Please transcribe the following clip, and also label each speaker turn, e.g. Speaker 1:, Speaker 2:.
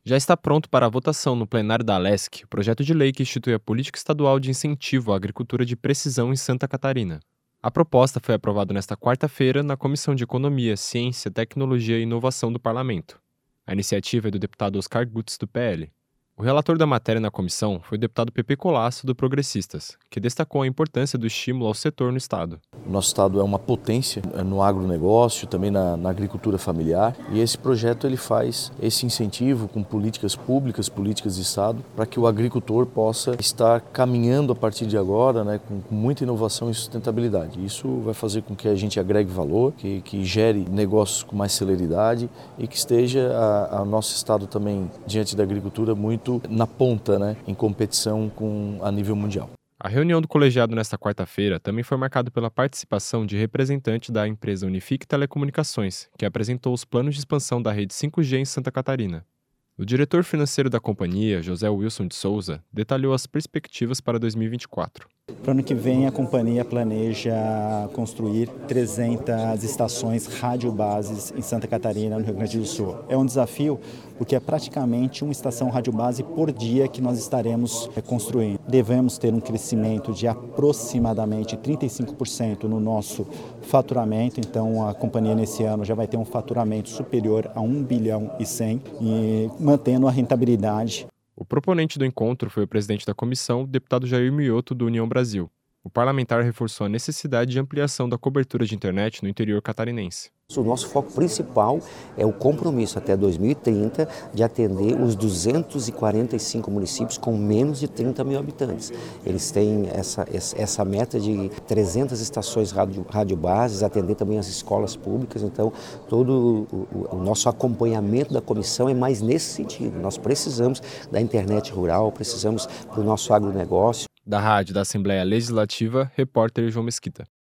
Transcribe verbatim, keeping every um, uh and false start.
Speaker 1: Já está pronto para a votação no plenário da Alesc o projeto de lei que institui a política estadual de incentivo à agricultura de precisão em Santa Catarina. A proposta foi aprovada nesta quarta-feira na Comissão de Economia, Ciência, Tecnologia e Inovação do Parlamento. A iniciativa é do deputado Oscar Gutz, do P L. O relator da matéria na comissão foi o deputado Pepe Colasso, do Progressistas, que destacou a importância do estímulo ao setor no estado.
Speaker 2: O nosso estado é uma potência no agronegócio, também na, na agricultura familiar, e esse projeto ele faz esse incentivo com políticas públicas, políticas de estado, para que o agricultor possa estar caminhando a partir de agora, né, com, com muita inovação e sustentabilidade. Isso vai fazer com que a gente agregue valor, que, que gere negócios com mais celeridade e que esteja a, a nosso estado também diante da agricultura muito na ponta, né, em competição com, a nível mundial.
Speaker 1: A reunião do colegiado nesta quarta-feira também foi marcada pela participação de representante da empresa Unifique Telecomunicações, que apresentou os planos de expansão da rede cinco G em Santa Catarina. O diretor financeiro da companhia, José Wilson de Souza, detalhou as perspectivas para dois mil e vinte e quatro.
Speaker 3: Para o ano que vem, a companhia planeja construir trezentas estações radiobases em Santa Catarina, no Rio Grande do Sul. É um desafio porque é praticamente uma estação radiobase por dia que nós estaremos construindo. Devemos ter um crescimento de aproximadamente trinta e cinco por cento no nosso faturamento, então a companhia nesse ano já vai ter um faturamento superior a um bilhão e cem e mantendo a rentabilidade.
Speaker 1: O proponente do encontro foi o presidente da comissão, o deputado Jair Mioto, do União Brasil. O parlamentar reforçou a necessidade de ampliação da cobertura de internet no interior catarinense.
Speaker 4: O nosso foco principal é o compromisso até dois mil e trinta de atender os duzentos e quarenta e cinco municípios com menos de trinta mil habitantes. Eles têm essa, essa meta de trezentas estações radio, radiobases, atender também as escolas públicas, então todo o, o nosso acompanhamento da comissão é mais nesse sentido. Nós precisamos da internet rural, precisamos do nosso agronegócio.
Speaker 1: Da Rádio da Assembleia Legislativa, repórter João Mesquita.